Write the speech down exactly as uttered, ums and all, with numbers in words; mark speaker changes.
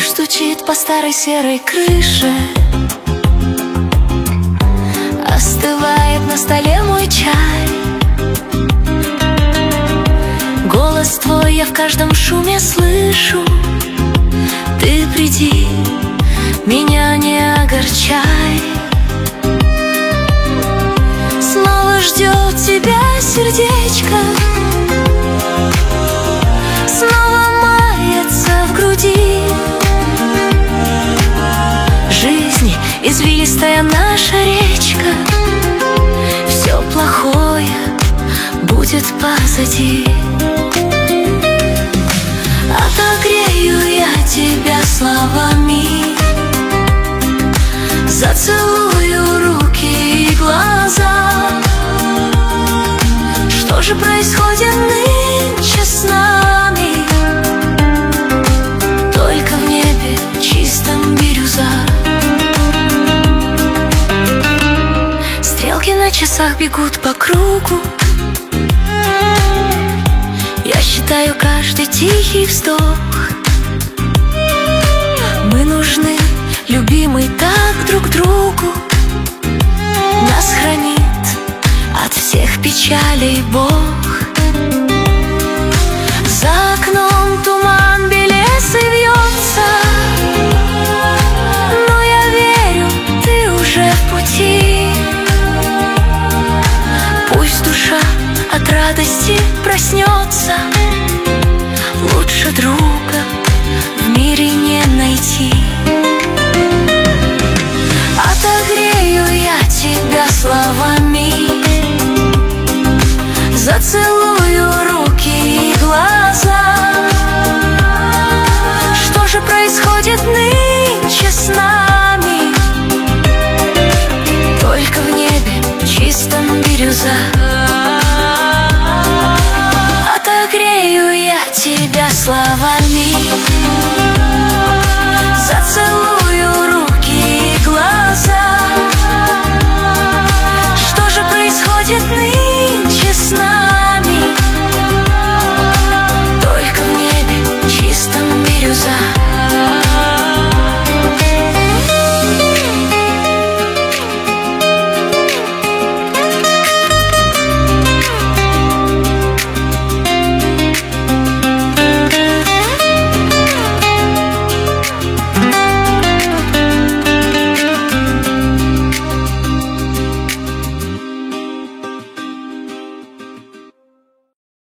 Speaker 1: стучит по старой серой крыше, остывает на столе мой чай. Голос твой я в каждом шуме слышу. Ты приди, меня не огорчай. Снова ждет тебя сердечко, снова мается в груди. Жизнь — извилистая наша речка, все плохое будет позади. Отогрею я тебя словами, зацелую руки и глаза. Что же происходит нынче с нами? Только в небе чистом бирюза. Стрелки на часах бегут по кругу. Я считаю каждый тихий вздох. Мы нужны, любимый, так друг другу. Нас хранит от всех печалей Бог. За окном туман белесый вьется, но я верю, ты уже в пути. Пусть душа от радости проснется, лучше друга в мире не найти. Отогрею я тебя словами, зацелую руки и глаза. Что же происходит нынче с нами? Только в небе чистом бирюза. Отогрею я тебя словами.